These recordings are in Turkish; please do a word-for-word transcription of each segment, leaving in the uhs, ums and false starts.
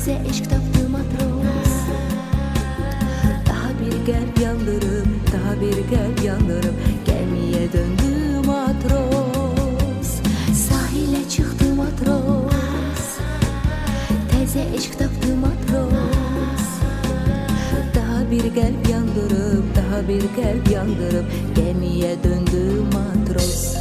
Teze eşk taptı matros. Daha bir gel yandırıp, daha bir gel yandırıp gemiye döndü matros. Sahile çıktı matros. Teze eşk taptı matros. Daha bir gel yandırıp, daha bir gel yandırıp gemiye döndü matros.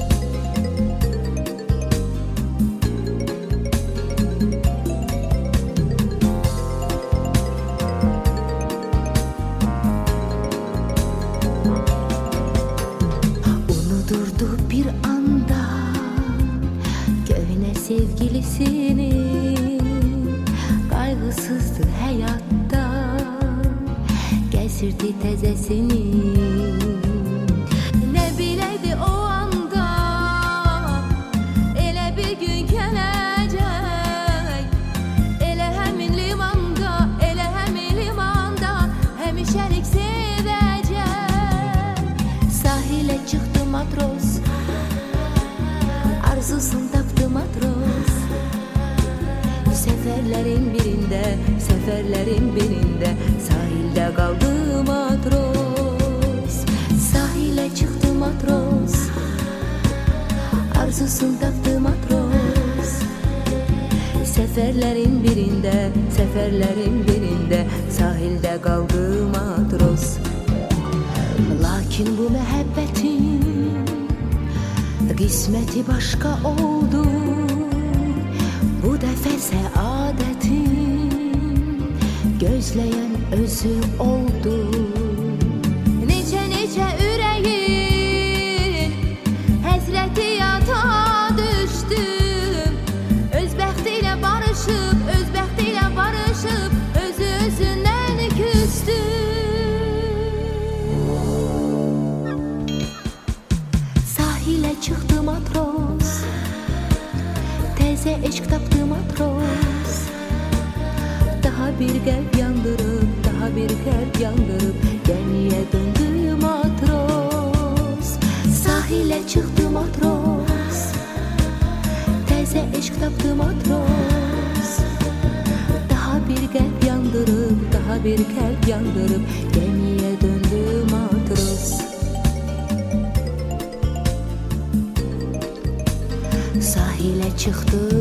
Unudurdu bir anda köhne sevgilisini, kaygısızdı hayatta, gezirdi tezesini. Ne bileydi o anda ele bir gün gelecek, ele hemin limanda, ele hemin limanda hemişelik sevecek. Sahile çıktı matros, arzusunu taptı matros. Seferlerin birinde, seferlerin birinde sahilde kaldı matros. Sahile çıktı matros, arzusunu taptı matros. Seferlerin birinde, seferlerin birinde sahilde kaldı matros. Lakin bu muhabbetin kısmeti başka oldu. Bu defa saadetin gözleyen özü oldu. Nice nice yüreğin həsrəti yata düşdüm. Öz bəxtiyle barışıp, öz bəxtiyle barışıp özü özündən küstü. Sahile çıktı matros. Teze eşk taptı matros. Daha bir gel yandırıp, daha bir gel yandırıp gemiye döndü matros. Sahile çıktı matros. Teze eşk taptı matros. Daha bir gel yandırıp, daha bir gel yandırıp gemiye döndü matros. Sahile çıktı